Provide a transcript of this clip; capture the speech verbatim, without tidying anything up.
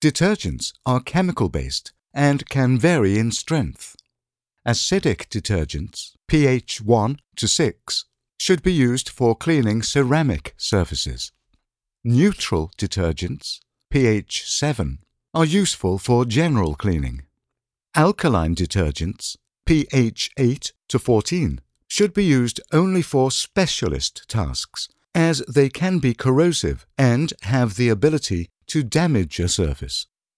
Detergents are chemical-based and can vary in strength. Acidic detergents, pH one to six, should be used for cleaning ceramic surfaces. Neutral detergents, pH seven, are useful for general cleaning. Alkaline detergents, pH eight to fourteen, should be used only for specialist tasks, as they can be corrosive and have the ability to damage a surface.